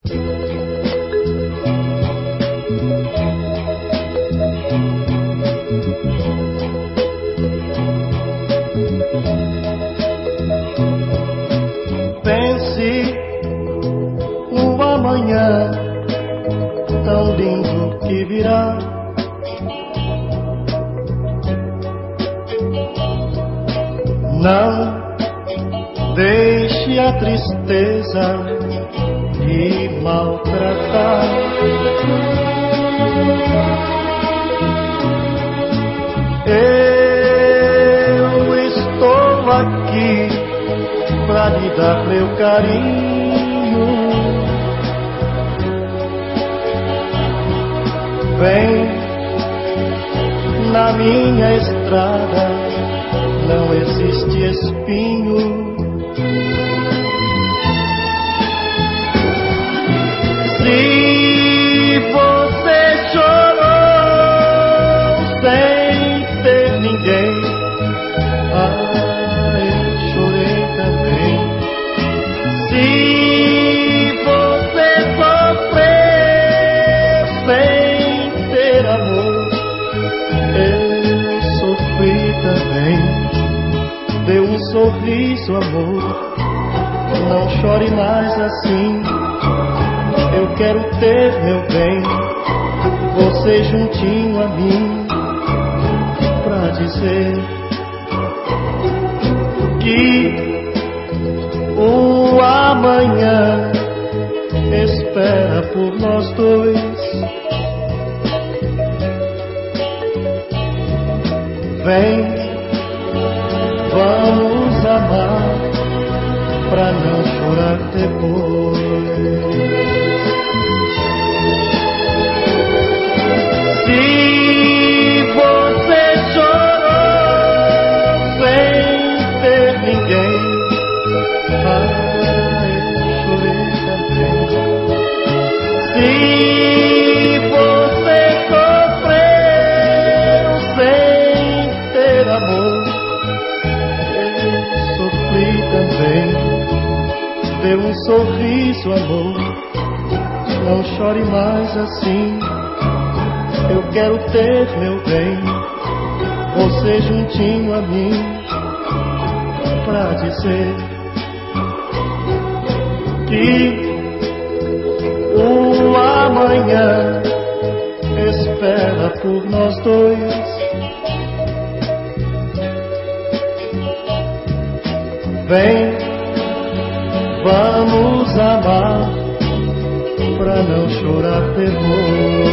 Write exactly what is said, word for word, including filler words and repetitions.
Pense no amanhã tão lindo que virá. Não deixe a tristeza lhe maltratar. Eu estou aqui pra lhe dar meu carinho. Vem na minha estrada, não existe espinho. Se você chorou sem ter ninguém, ah, eu chorei também. Se você sofreu sem ter amor, eu sofri também. Dê um sorriso, amor, não chore mais assim. Eu quero ter, meu bem, você juntinho a mim, pra dizer que o amanhã espera por nós dois. Vem, vamos amar, pra não chorar depois. Se você chorou sem ter ninguém, ah, eu chorei também. Se você sofreu sem ter amor, eu sofri também. Dê um sorriso, amor, não chore mais assim. Eu quero ter, meu bem, você juntinho a mim, pra dizer que o amanhã espera por nós dois. Vem, vamos amar, pra não chorar depois.